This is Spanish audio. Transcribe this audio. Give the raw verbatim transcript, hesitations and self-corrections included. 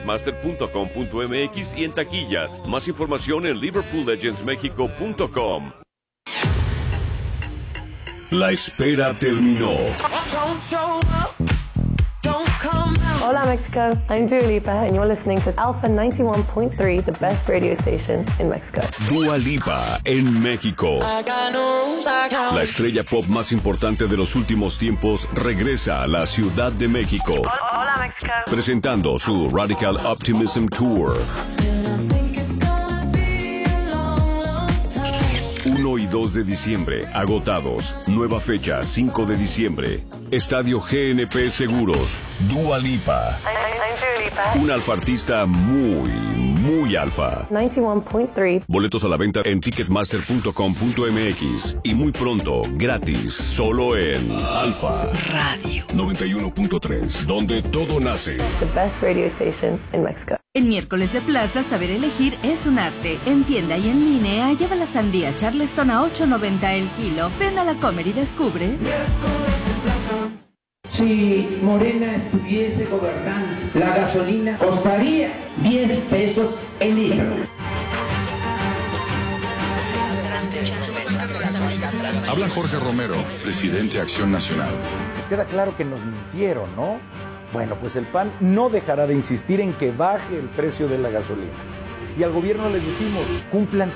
ticketmaster punto com punto m x y en taquillas. Más información en liverpool legends mexico punto com. La espera terminó. Hola Mexico, I'm Dua Lipa and you're listening to Alpha ninety-one point three, the best radio station in Mexico. Dua Lipa en México. La estrella pop más importante de los últimos tiempos regresa a la Ciudad de México. Hola Mexico. Presentando su Radical Optimism Tour. uno y dos de diciembre, agotados. Nueva fecha, cinco de diciembre. Estadio G N P Seguros. Dua Lipa. Un alfa artista muy, muy alfa. noventa y uno punto tres. Boletos a la venta en ticketmaster punto com punto m x. Y muy pronto, gratis, solo en Alfa Radio noventa y uno punto tres, donde todo nace. The best radio station in Mexico. El miércoles de plaza, saber elegir es un arte. En tienda y en línea, lleva la sandía Charleston a ocho noventa el kilo. Ven a la Comer y descubre. Si Morena estuviese gobernando, la gasolina costaría diez pesos el litro. Habla Jorge Romero, presidente de Acción Nacional. Pues queda claro que nos mintieron, ¿no? Bueno, pues el P A N no dejará de insistir en que baje el precio de la gasolina. Y al gobierno les decimos, cumplan